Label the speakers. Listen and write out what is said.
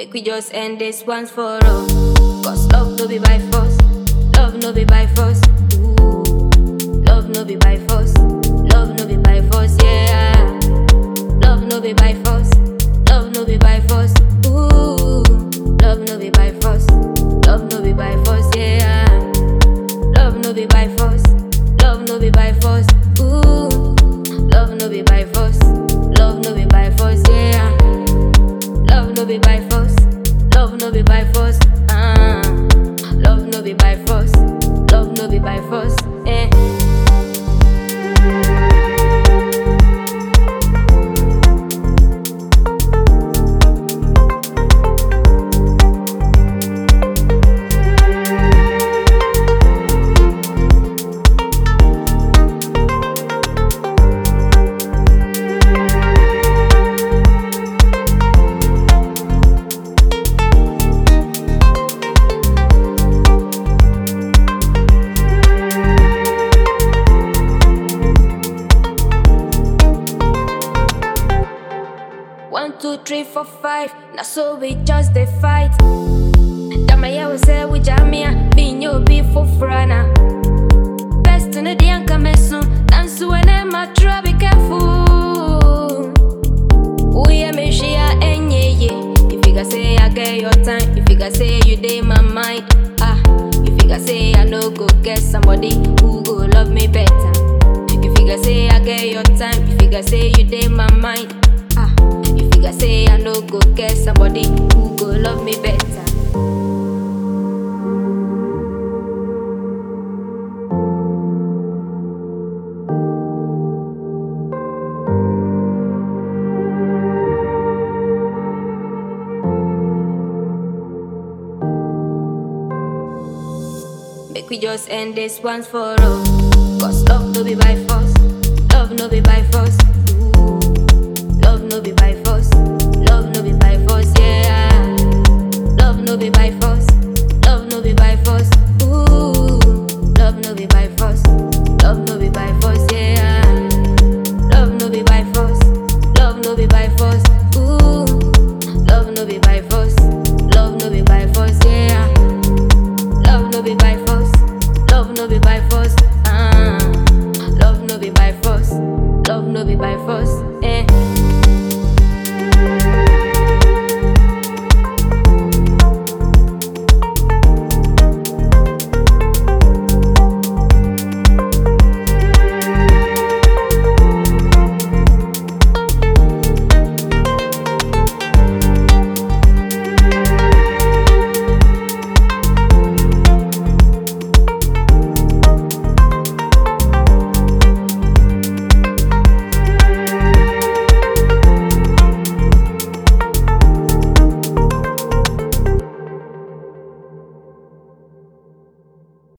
Speaker 1: Make we just end this once for all. Cause love no be by force. Love no be by force. Ooh. Love no be by force. Love no be by force, yeah. Love no be by force. Love no be by force. Ooh. Love no be by force. Love no be by force, yeah. Love no be by force. Love no be by force. Ooh. Love no be by force. Love no be by force, yeah. Love no be by force. Love no be by force. Love no be by force. Love no be by force. Eh. One, two, three, four, five. Now so we just the fight. Jamaya will say we jamia. Being you be for frana. Best in the day and come soon. Dance when I'm a try be careful. We are me share and ye. If you can say I get your time. If you can say you day my mind. If you can say I know go get somebody who go love me better. If you can say I get your time. If you can say you day my mind. If you can say I no go get somebody who go love me better. Make we just end this once for all. Cause love no be by force. Love no be by force. Love no be by force. Love no be by force, yeah. Love no be by force. Love no be by force. Ooh. Love no be by force. Love no be by force, yeah. Love no be by force. Love no be by force. Ooh. Love no be by force. Love no be by force, yeah. Love no be by force. Love no be by force. Love no be by force. Love no be by force.